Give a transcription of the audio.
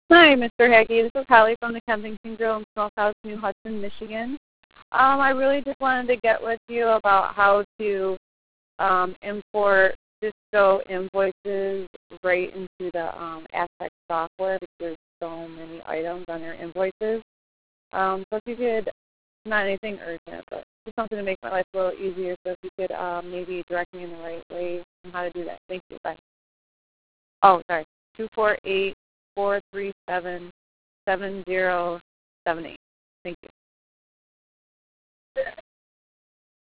Hi, Mr. Hackey. This is Holly from the Kensington Grill and Smokehouse, New Hudson, Michigan. I really just wanted to get with you about how to import Cisco invoices right into the Aztec software because there's so many items on their invoices. So if you could, not anything urgent, but just something to make my life a little easier. So if you could maybe direct me in the right way on how to do that. Thank you. Bye. Oh, sorry. 248-437-7078. Thank you.